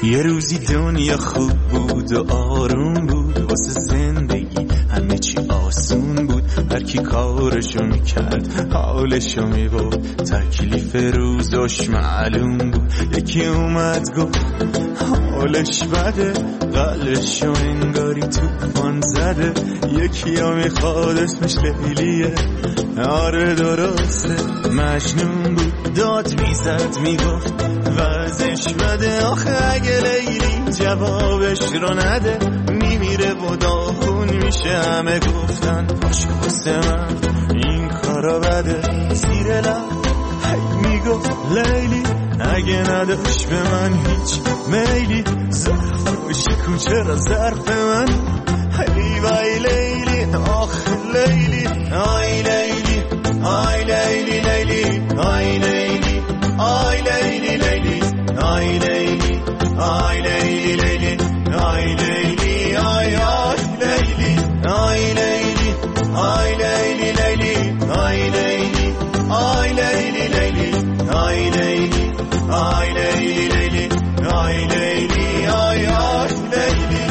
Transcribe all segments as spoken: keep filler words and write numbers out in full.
یه روزی دنیا خوب بود و آروم بود، واسه زندگی همه چی آسون بود، هر کی کارشو میکرد حالشو میبود، تکلیف روزش معلوم بود. یکی اومد گفت حالش بده، قلشو انگاری توفان زده، یکی ها میخواد اسمش لیلیه، آره درسته مجنون بود، داد میزد میگفت وزش بده، آخه اگه لیلی جوابش رو نده میمیره و داغون میشه. همه گفتن پاشو واسه من این کارا بده، زیر لب هی میگفت لیلی اگه نداشت به من هیچ میلی، ظرفش کن چرا ظرف من، هی وای لیلی آخ لیلی، آی لیلی آی لیلی لیلی آی لیلی آی لیلی لیلی آی لیلی آی لیلی لیلی آی لیلی آی آی لیلی آی لیلی آی لیلی لیلی آی لیلی آی لیلی لیلی آی لیلی آی لیلی لیلی آی لیلی آی آی لیلی.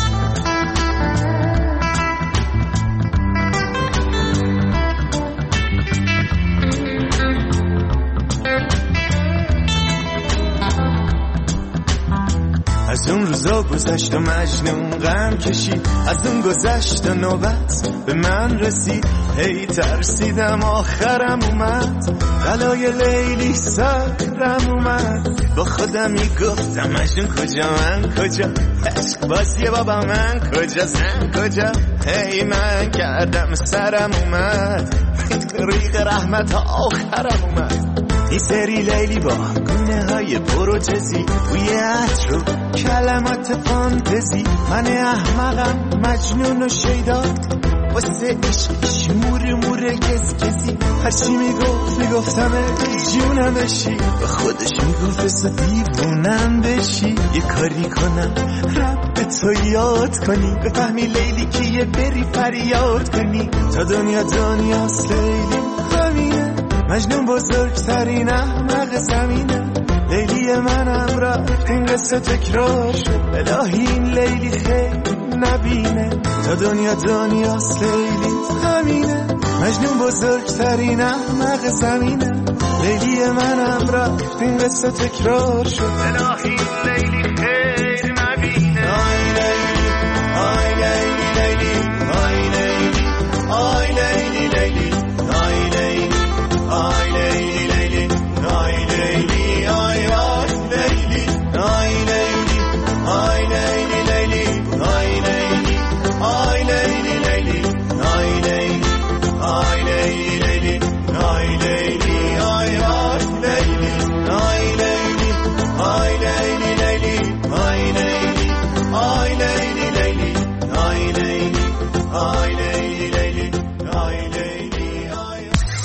از اون روزا گذشت و مجنون غم کشید، از اون گذشت و نوبت به من رسید، هی ترسیدم آخرم اومد، بلای لیلی سرم اومد، با خودم میگفتم مجنون کجا من کجا، عشق بازیه بابا من کجا زن کجا، هی من کردم سرم اومد، ریق رحمت آخرم اومد. این سری لیلی با گونه های پروجزی، بوی عطر و کلمات فانتزی، من احمقم مجنون و شیدا، واسه عشقش مور مور کس کسی، هرچی میگفت میگفتم جونم بشی، به خودش میگفت بسا دیوونم بشی، یه کاری کنم رب تو یاد کنی، بفهمی لیلی که یه بری فریاد کنی، تا دنیا دنیاست لیلی همینه، مجنون بزرگترین احمق زمینه، لیلی منم رفت این قصه تکرار شد، الهی این لیلی خیلی نبینه، تا دنیا دنیاست لیلی همینه، مجنون بزرگترین احمق زمینه، لیلی منم رفت این قصه تکرار شد، الهی این لیلی خیلی نبینه. آی لیلی آی لیلی لیلی آی لیلی آی لیلی لیلی آی لیلی آی لیلی لیلی آی لیلی آی آی لیلی آی لیلی آی لیلی لیلی آی لیلی آی لیلی لیلی آی لیلی آی لیلی لیلی آی لیلی آی آی لیلی آی لیلی آی لیلی لیلی آی لیلی آی لیلی لیلی آی لیلی آی لیلی لیلی آی لیلی آی.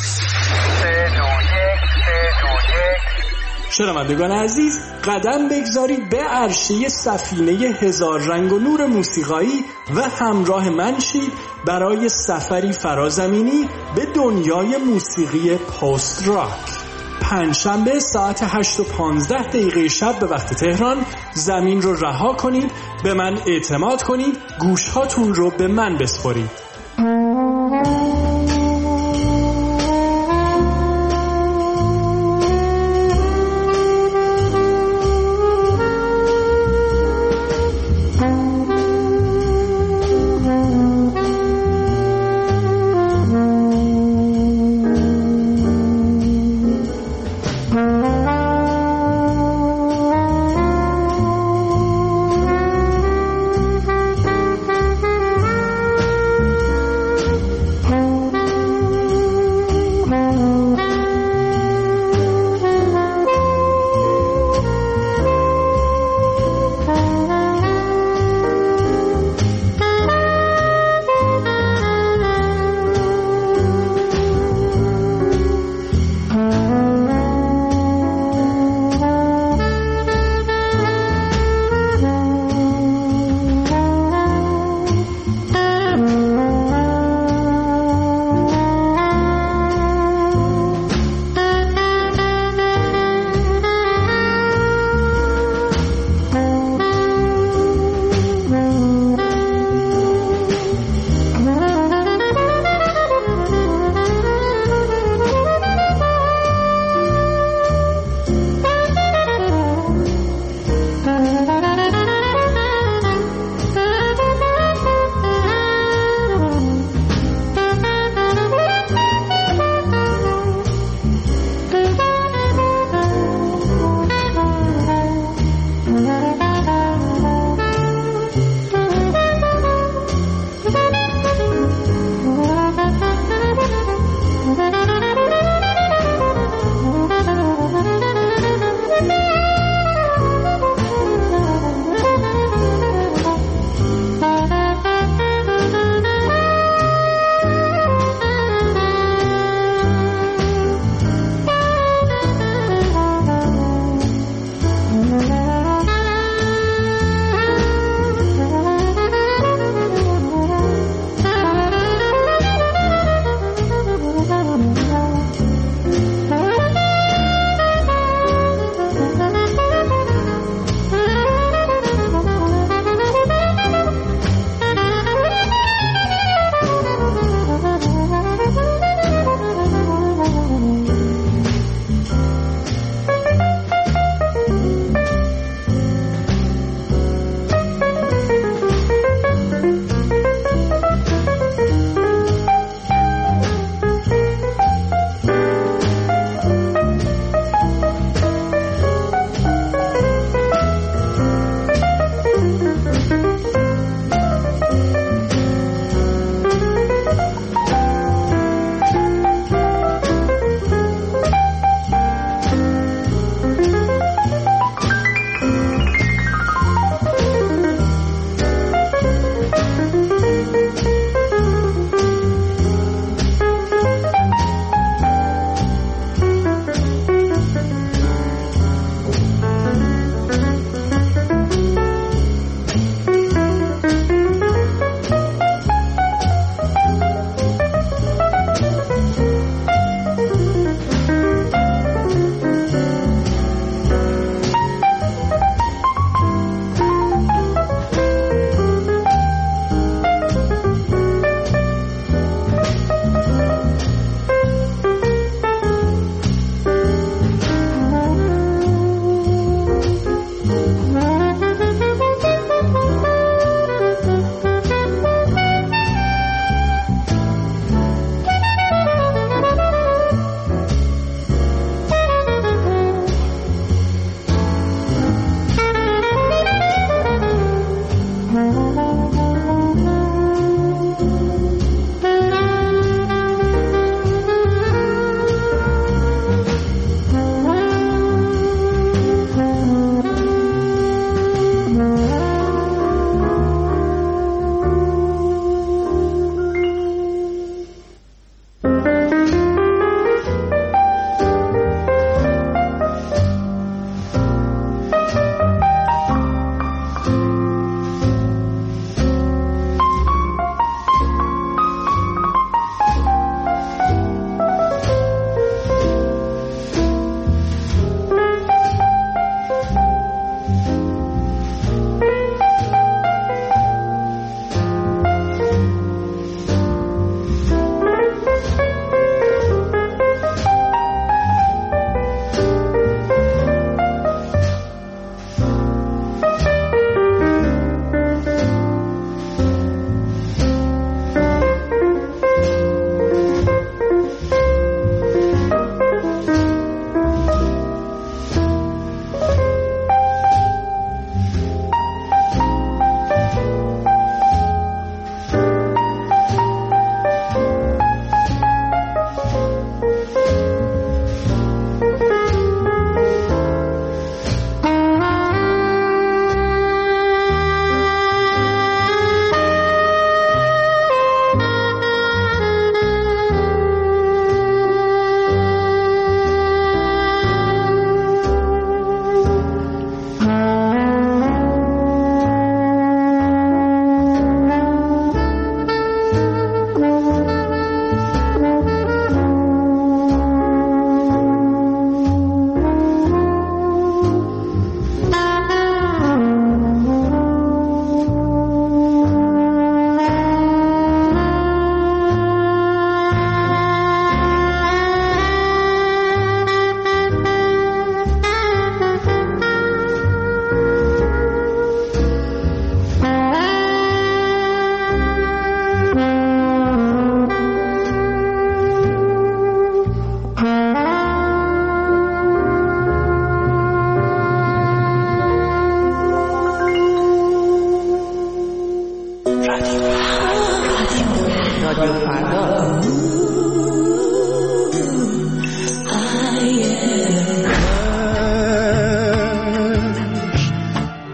شنوندگان عزیز، قدم بگذارید به عرشه سفینه هزار رنگ و نور موسیقایی و همراه من شید برای سفری فرازمینی به دنیای موسیقی پست راک. پنجشنبه ساعت هشت و پانزده دقیقه شب به وقت تهران زمین رو رها کنید، به من اعتماد کنید، گوشهاتون رو به من بسپارید.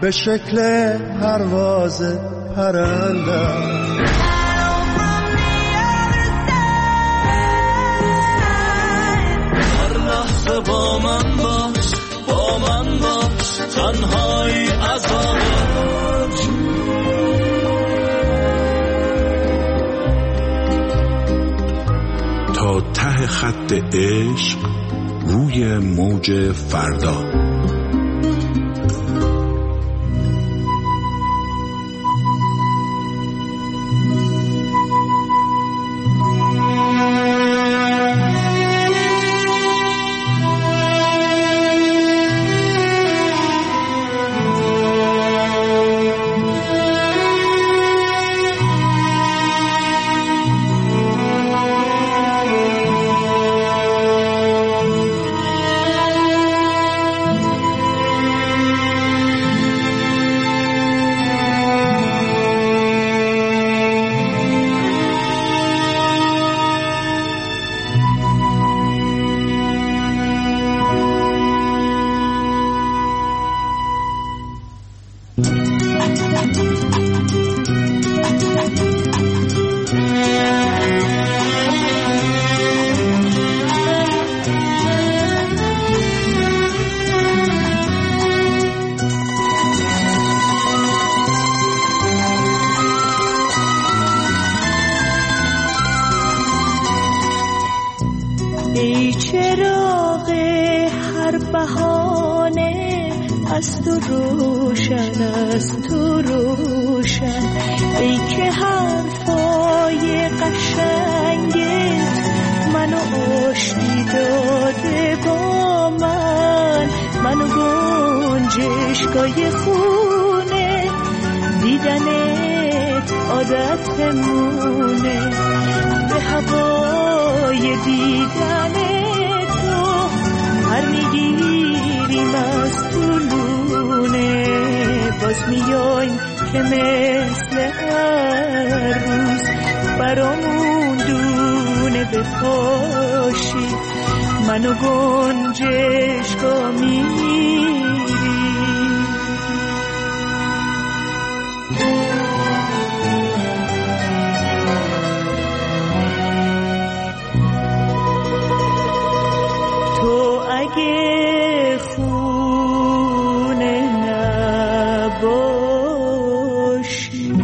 به شکل پرواز پرندم. هر لحظه با من باش، با من باش، تنهایی عذابش. تا ته خط عشق روی موج فردا. ای چراغ هر بهانه از تو روشن، از تو روشن. ای که حرفای قشنگت منو آشتی داده با من، منو گنجشگاه خونه دیدنت عادتمونه. به هوای دیدن تو هر میگیریم از طولونه. باز میایم که مثل هر روز برامون دونه بپاشی، منو گنجشگاه میری. تو اگه خونه نباشی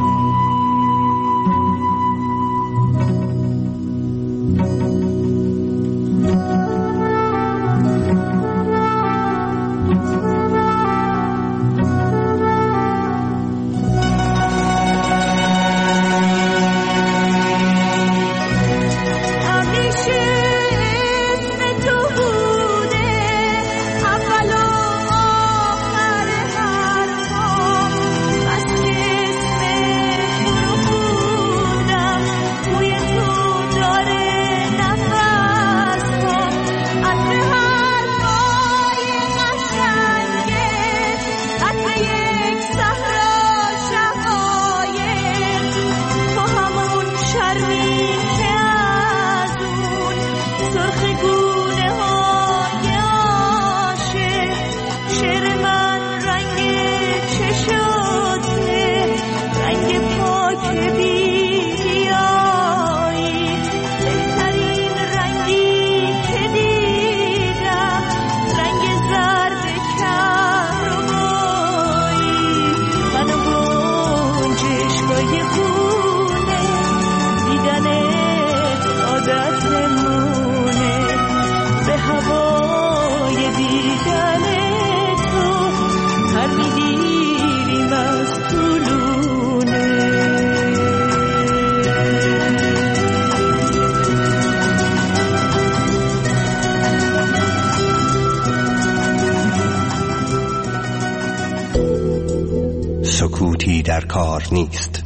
سکوتی در کار نیست.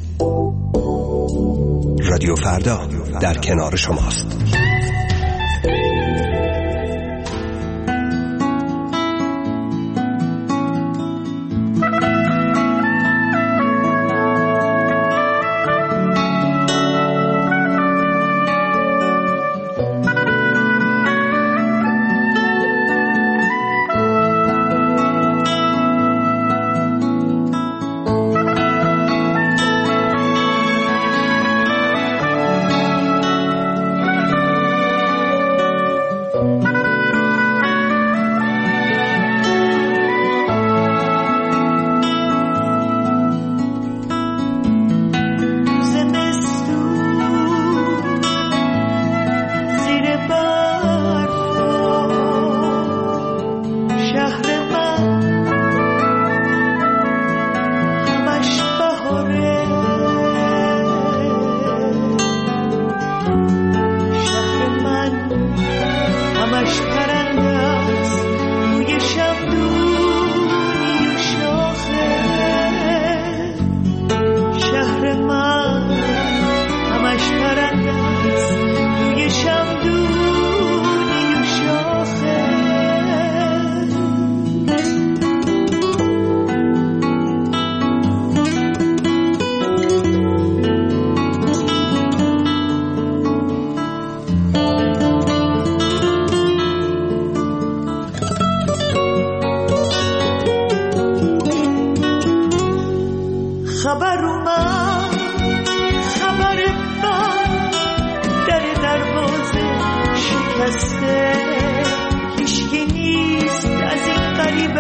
رادیو فردا در کنار شماست.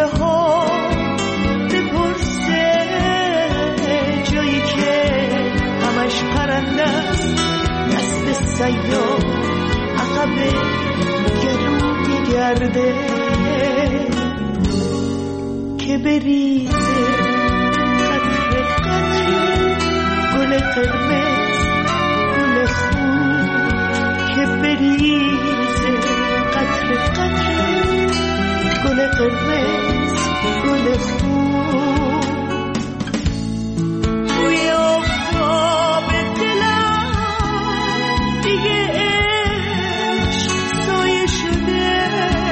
میوه ها بپرسه، جایی که همش پرنده است، دست سیاه عقب گلو میگرده که بریزه قطره قطره گل قرمز گل خون، که بریزه قطره قطره گل قرمز گل خون. توی آفتاب دلم دیگه عشق سایه شده،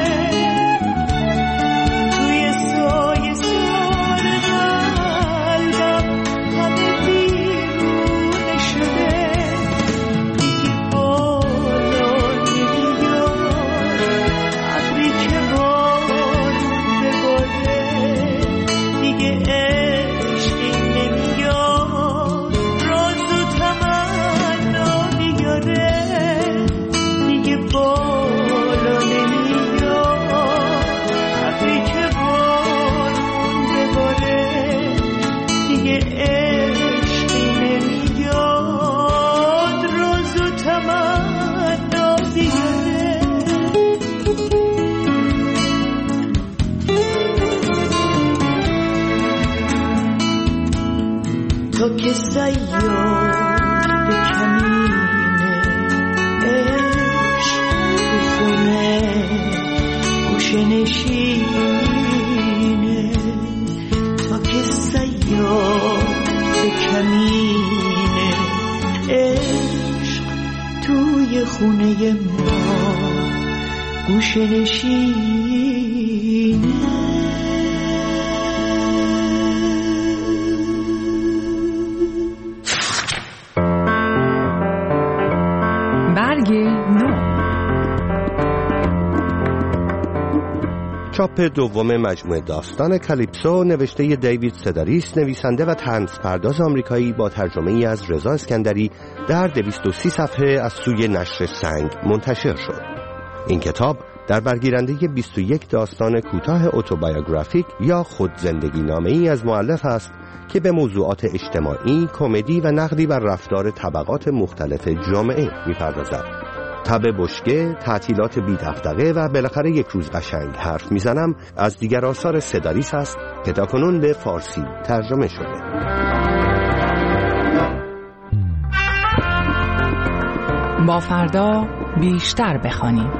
توی سایه سار قلبم همه بیرون شده، دیگه بالا نمیاد ابری که بارون بباره، دیگه عشقی نمیاد راز و تمنا بیاره، دیگه بالا نمیاد ابری که بارون بباره، دیگه عشقی نمیاد راز و تمنا بیاره. تا که سیاد به کمینه عشق تو خونه گوشه نشینه، تا که سیاد به کمینه عشق توی خونه ما گوشه نشینه. برگ نو. چاپ دوم مجموعه داستان کالیپسو نوشته دیوید سداریس، نویسنده و طنزپرداز آمریکایی، با ترجمه ای از رضا اسکندری در دویست و سی صفحه از سوی نشر سنگ منتشر شد. این کتاب در برگیرنده بیست و یک داستان کوتاه اتوبیوگرافیک یا خود زندگی نامه‌ای از مؤلف است که به موضوعات اجتماعی، کمدی و نقدی بر رفتار طبقات مختلف جامعه می‌پردازد. تب بشکه، تعطیلات بی دغدغه و بالاخره یک روز قشنگ حرف میزنم از دیگر آثار سداریس است که تاکنون به فارسی ترجمه شده. با فردا بیشتر بخوانیم.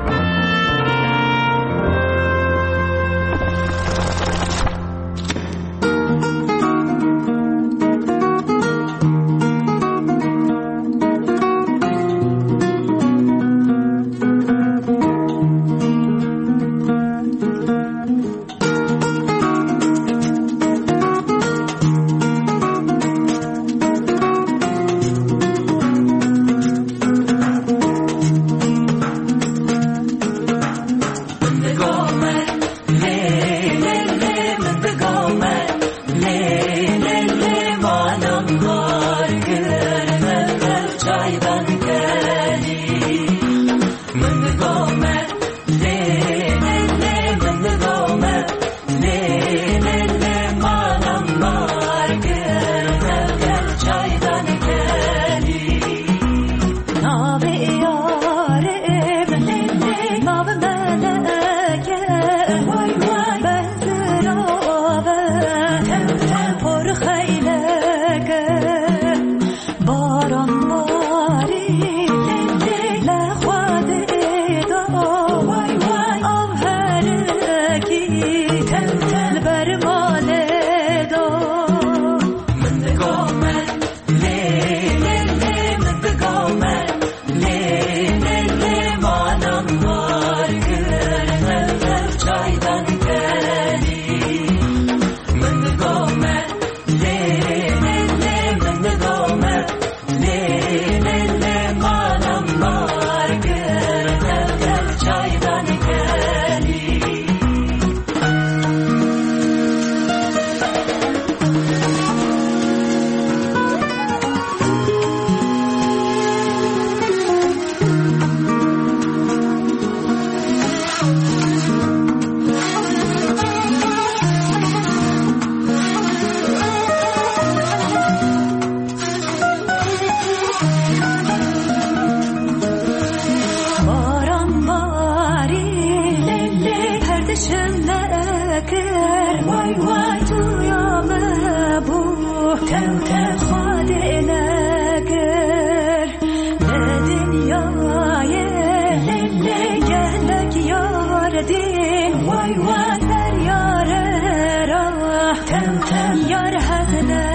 وای وای تو یامه بو تو خود نگر دنیای لیلی گلک یار دین وای وای در یار را تم تم یار حق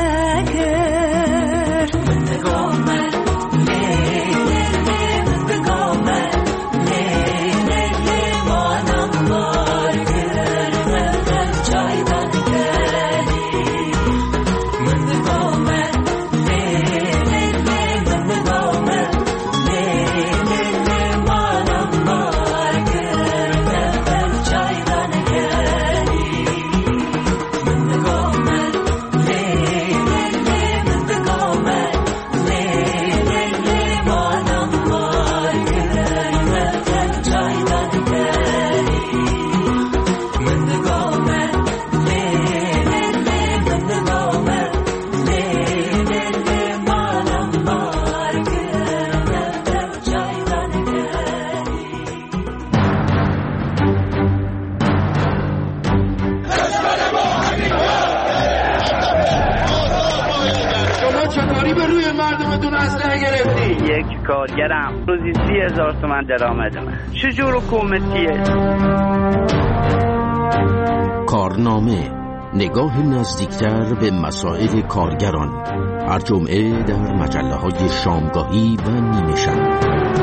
نگر بندگاه من لیلی بندگاه من لیلی مانم بار گرم چای بند کردی بندگاه من لیلی بندگاه من لیلی مانم بار گرم چای بند کردی بندگاه من لیلی بندگاه من لیلی مانم بار گرم چای بند کردی بندگاه من لیلی بندگاه من لیلی مانم بار گرم چای بند شما چه کاری به روی مردمتون اسلحه گرفتی؟ یک کارگرم روزی سی هزار تومن درآمدمه. چجور حکومتیه؟ کارنامه، نگاه نزدیکتر به مسائل کارگران، هر جمعه در مجله های شامگاهی و نیمه شب.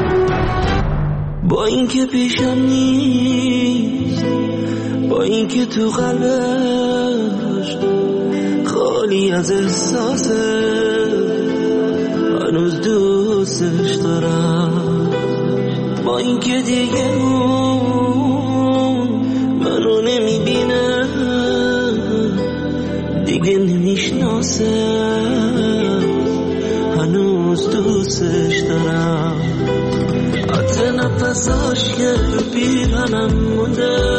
با اینکه پیشم نیست، با اینکه تو قلبش خالی از احساسه، هنوز دوستش دارم. با اینکه دیگه اون منو نمیبینه، دیگه نمیشناسه، هنوز دوستش دارم. عطر نفساش که پیرانم مونده،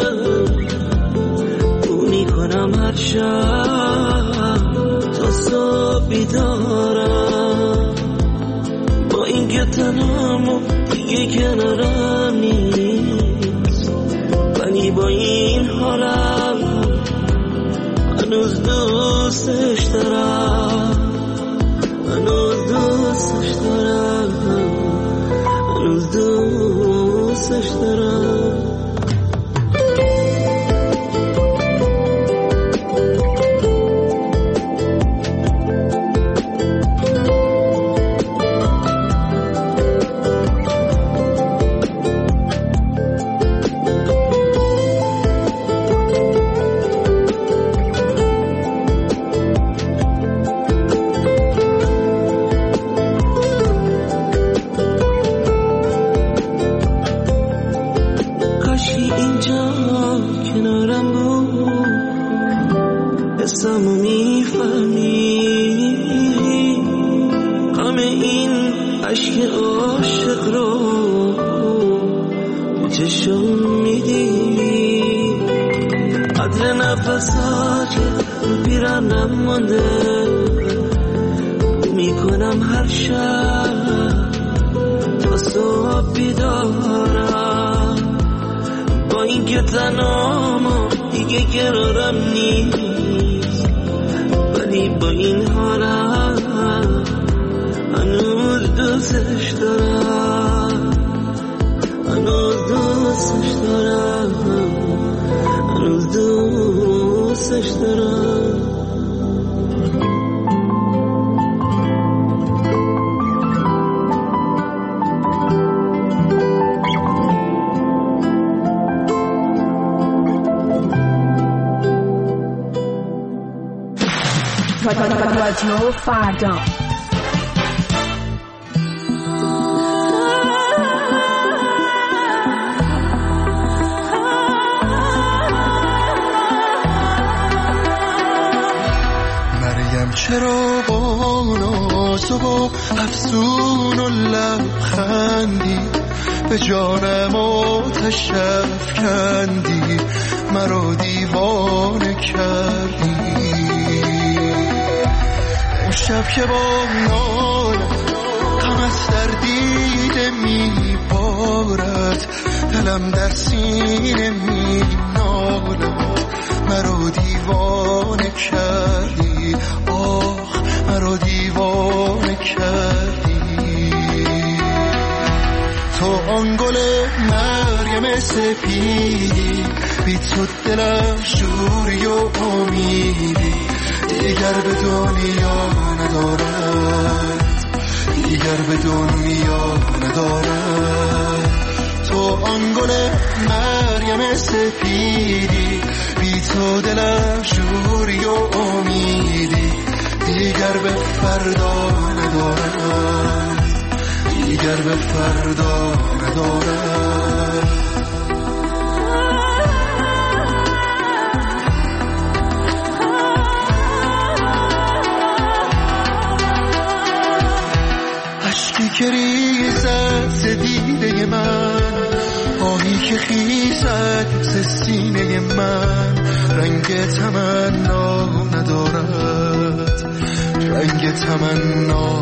بو میکنم هر شب تا صبح بیدارم. با اینکه تنم و دیگه کنارم نیست، ولی با این حالم هنوز دوستش دارم، هنوز دوستش دارم، هنوز دوستش دارم. رادیو فردا. مریم چرا با ناز و با افسون و لبخندی به جانم آتش افکندی، مرا دیوانه کردی. شب که با ناله غم از در دیده میبارد، دلم در سینه مینالد، مرا دیوانه کردی، آخ مرا دیوانه کردی. تو آن گل مریم سپیدی، بی تو دلم شوری و امیدی، دیگر به دنیا ندارد، دیگر به دنیا ندارد. تو آن گل مریم سپیدی، بی تو دلم شوری و امیدی، دیگر به فردا ندارد، دیگر به فردا ندارد. اشکی که ریزد ز دیده من، آهی که خیزد ز سینه من، رنگ تمنا ندارد، رنگ تمنا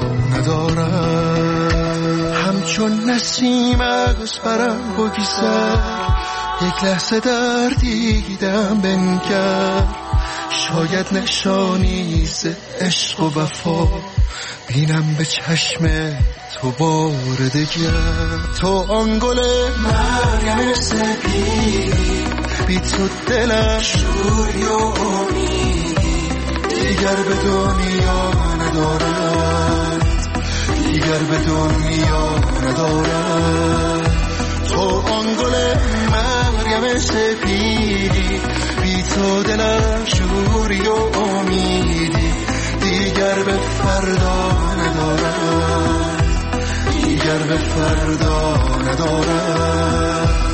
ندارد. همچون نسیم از برم بگذر، یک لحظه در دیدم بنگر، شاید نشانی ز عشق و وفا بینم به چشم تو بار دگر. تو آن گل مریم سپیدی، بی تو دلم شوری و امیدی، دیگر به دنیا ندارد، دیگر به دنیا ندارد. تو آن گل مریم سپیدی، بی تو دلم شوری و امیدی، دیگر به فردا ندارد، دیگر به فردا ندارد.